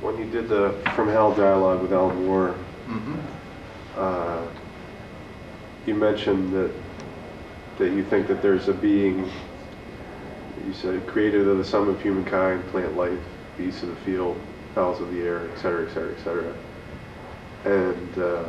when you did the From Hell dialogue with Alan Moore, you mentioned that you think that there's a being, you said, created of the sum of humankind, plant life, beasts of the field, fowls of the air, etc., etc., etc. And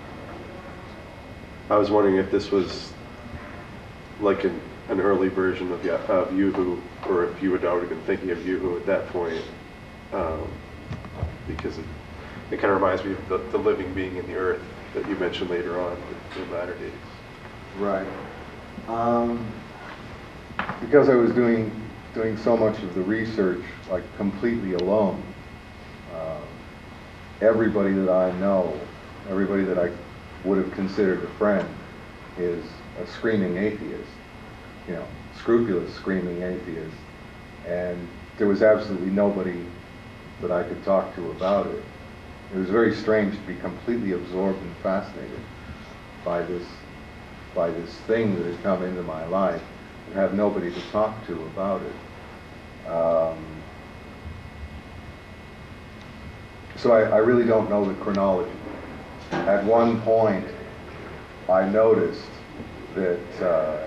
I was wondering if this was like an early version of Yuhu, or if you had already been thinking of Yuhu at that point, because it kind of reminds me of the living being in the earth that you mentioned later on in latter days. Right. Because I was doing so much of the research like completely alone, everybody that I know, everybody that I would have considered a friend is a screaming atheist, you know, scrupulous screaming atheist, and there was absolutely nobody that I could talk to about it. It was very strange to be completely absorbed and fascinated by this thing that had come into my life and have nobody to talk to about it. So I really don't know the chronology. At one point, I noticed that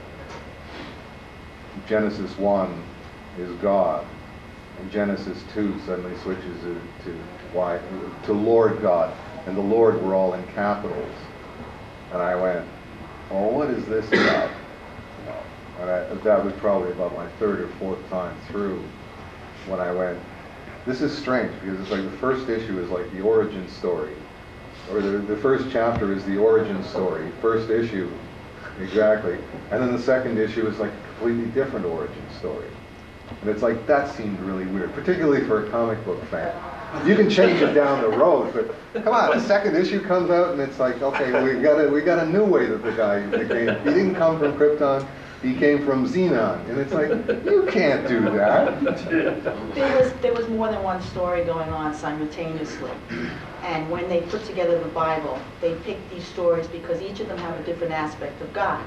Genesis 1 is God, and Genesis 2 suddenly switches to Lord God, and the Lord were all in capitals. And I went, oh, what is this about? You know, and that was probably about my third or fourth time through when I went, this is strange, because it's like the first issue is like the origin story, or the first chapter is the origin story, first issue, exactly, and then the second issue is like a completely different origin story. And it's like, that seemed really weird, particularly for a comic book fan. You can change it down the road, but come on, the second issue comes out and it's like, okay, we got a new way that the guy became. He didn't come from Krypton, he came from Xenon. And it's like, you can't do that. There was more than one story going on simultaneously. And when they put together the Bible, they picked these stories because each of them have a different aspect of God.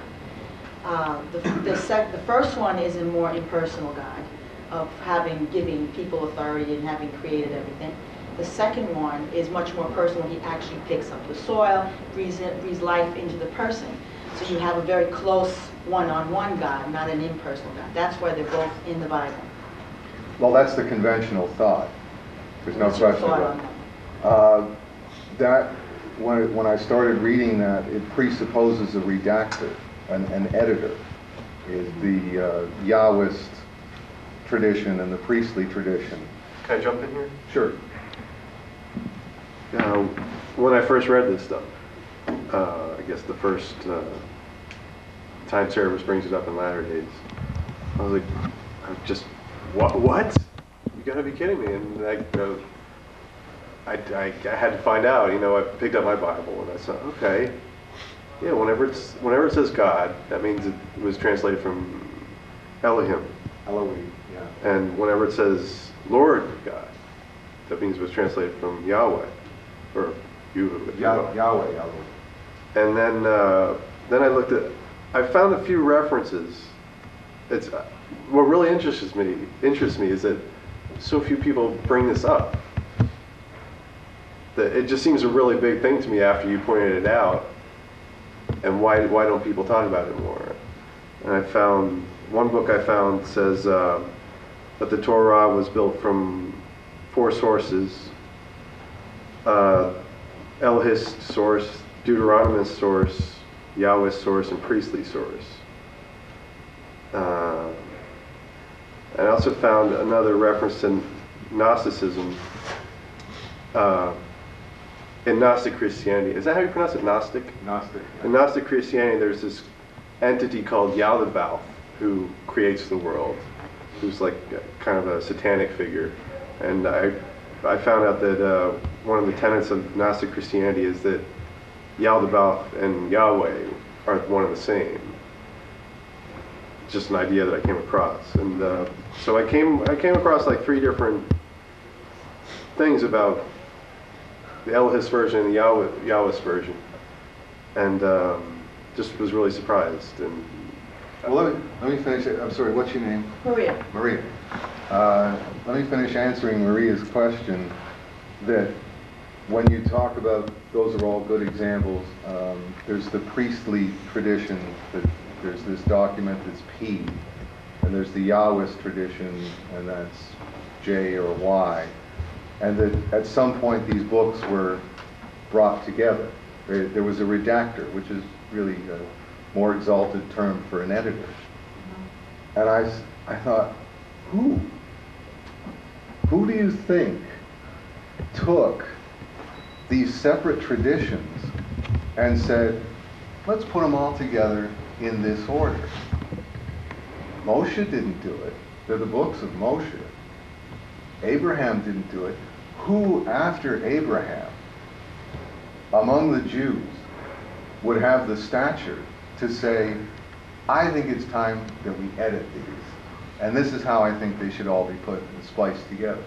The first one is a more impersonal God, of giving people authority and having created everything. The second one is much more personal. He actually picks up the soil, breathes life into the person. So you have a very close one-on-one God, not an impersonal God. That's why they're both in the Bible. Well, that's the conventional thought. There's no question about it. That when I started reading that, it presupposes a redactor, an editor, is the Yahwist tradition and the priestly tradition. Can I jump in here? Sure. When I first read this stuff, I guess the first time Cerebus brings it up in latter days, I was like, what? You gotta be kidding me! And I had to find out. You know, I picked up my Bible and I said, okay, yeah. Whenever it says God, that means it was translated from Elohim. Elohim, yeah. And whenever it says Lord God, that means it was translated from Yahweh, or Yahweh, Yahweh. And then I found a few references. What really interests me is that so few people bring this up. That it just seems a really big thing to me after you pointed it out. And why don't people talk about it more? And I found one book says that the Torah was built from 4 sources: Elohist source, Deuteronomist source, Yahwist source, and priestly source. And I also found another reference to Gnosticism in Gnostic Christianity. Is that how you pronounce it? Gnostic? Gnostic. In Gnostic Christianity, there's this entity called Yaldabaoth who creates the world, who's like kind of a satanic figure. And I found out that one of the tenets of Gnostic Christianity is that Yaldabaoth and Yahweh are one and the same. Just an idea that I came across, and so I came across like 3 different things about the Elohist version and the Yahwist version, and just was really surprised. And well, let me finish it. I'm sorry. What's your name? Maria. Maria. Let me finish answering Maria's question. that when you talk about, those are all good examples. There's the priestly tradition, that there's this document that's P, and there's the Yahwist tradition, and that's J or Y. And that at some point these books were brought together. There was a redactor, which is really a more exalted term for an editor. And I thought, who do you think took these separate traditions and said, let's put them all together in this order? Moshe didn't do it. They're the books of Moshe. Abraham didn't do it. Who after Abraham, among the Jews, would have the stature to say, I think it's time that we edit these, and this is how I think they should all be put and spliced together?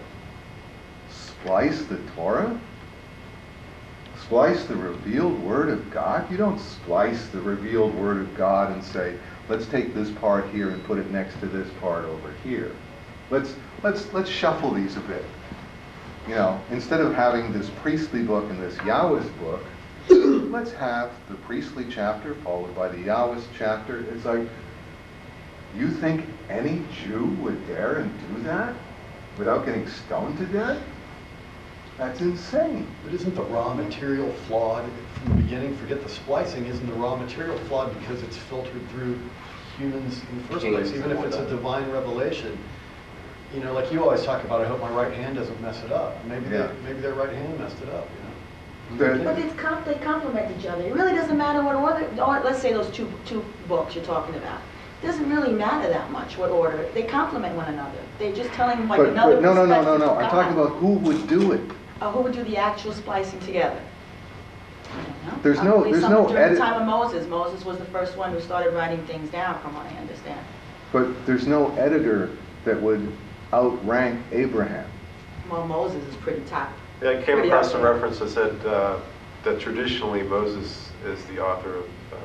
Splice the Torah? Splice the revealed Word of God? You don't splice the revealed Word of God and say, let's take this part here and put it next to this part over here. Let's shuffle these a bit. You know, instead of having this priestly book and this Yahwist book, let's have the priestly chapter followed by the Yahwist chapter. It's like, you think any Jew would dare and do that without getting stoned to death? That's insane. But isn't the raw material flawed from the beginning? Forget the splicing. Isn't the raw material flawed because it's filtered through humans in the first place? Even if it's a divine revelation. You know, like you always talk about, I hope my right hand doesn't mess it up. Maybe their right hand messed it up, you know? But they complement each other. It really doesn't matter what order, or let's say those two books you're talking about. It doesn't really matter that much what order. They complement one another. They're just telling like another no. perspective of I'm talking God. about who would do it. Who would do the actual splicing together? I don't know. There's no During edit. the time of Moses. Moses was the first one who started writing things down, from what I understand. But there's no editor that would outrank Abraham. Well, Moses is pretty top. Yeah, I came Pretty across a up there. reference that said that traditionally Moses is the author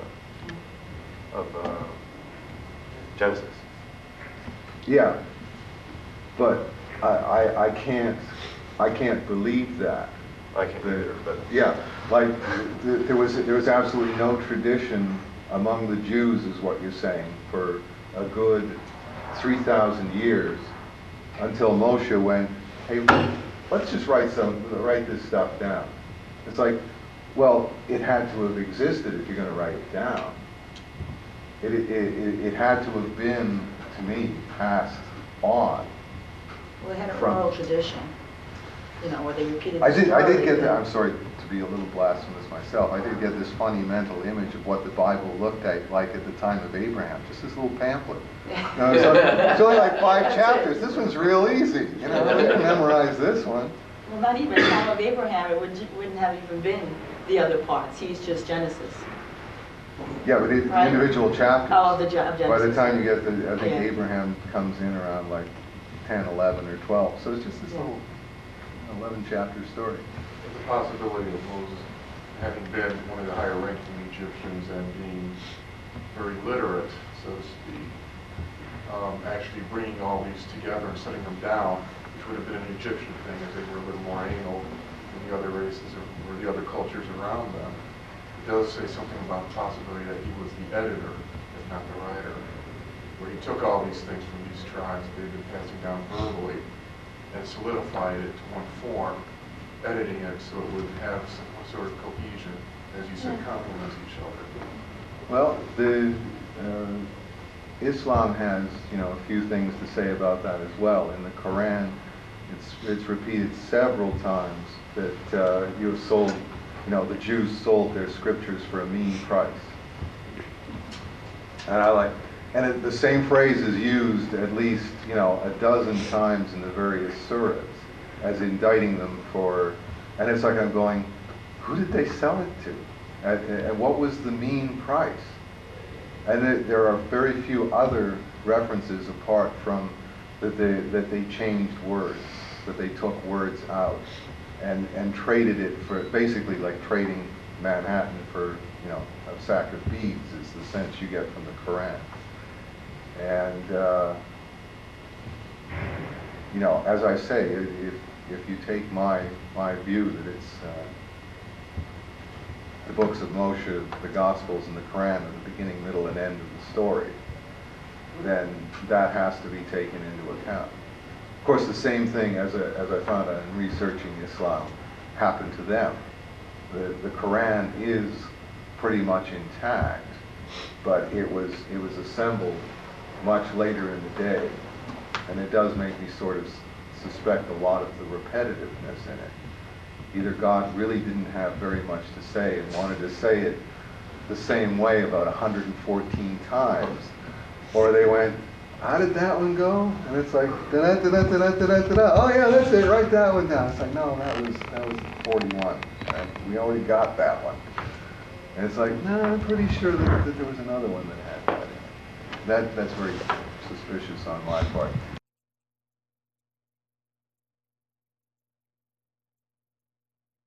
of Genesis. Yeah, but I can't believe that. I can't either, but Yeah, like there was absolutely no tradition among the Jews, is what you're saying, for a good 3,000 years until Moshe went, hey, let's just write this stuff down. It's like, well, it had to have existed if you're going to write it down. It had to have been, to me, passed on. Well, they had an From- oral tradition, you know, where they repeated. I the did story. get that. I'm sorry to be a little blasphemous myself. I did get this funny mental image of what the Bible looked like at the time of Abraham. Just this little pamphlet. You know, it's only like 5 chapters. This one's real easy. You know, you can memorize this one. Well, not even the time of Abraham. It wouldn't have even been the other parts. He's just Genesis. Yeah, but Right. individual chapters. Oh, of Genesis. By the time you get to, I think Yeah. Abraham comes in around like 10, 11, or 12. So it's just this little 11-chapter story. There's a possibility of Moses having been one of the higher ranking Egyptians and being very literate, so to speak, actually bringing all these together and setting them down, which would have been an Egyptian thing, as they were a little more anal than the other races or the other cultures around them. It does say something about the possibility that he was the editor, if not the writer, where he took all these things from these tribes that they've been passing down verbally and solidified it to one form, editing it so it would have some sort of cohesion, as you said, complements each other. Well, the Islam has, a few things to say about that as well. In the Quran, it's repeated several times that you have sold, the Jews sold their scriptures for a mean price. And the same phrase is used at least, a dozen times in the various surahs as indicting them for, and it's like I'm going, who did they sell it to? And what was the mean price? And there are very few other references apart from that they changed words, that they took words out and traded it for, basically like trading Manhattan for, a sack of beads is the sense you get from the Quran. And, as I say, if you take my view that it's the books of Moshe, the Gospels, and the Quran are the beginning, middle, and end of the story, then that has to be taken into account. Of course, the same thing, as I found out in researching Islam, happened to them. The Quran is pretty much intact, but it was assembled much later in the day, and it does make me sort of suspect a lot of the repetitiveness in it. Either God really didn't have very much to say and wanted to say it the same way about 114 times, or they went, how did that one go? And it's like, da-da, da-da, da-da, da-da, da-da. Oh yeah, that's it, write that one down. It's like, no, that was 41. And we already got that one. And it's like, no, I'm pretty sure that there was another one that had that in it. That's very suspicious on my part.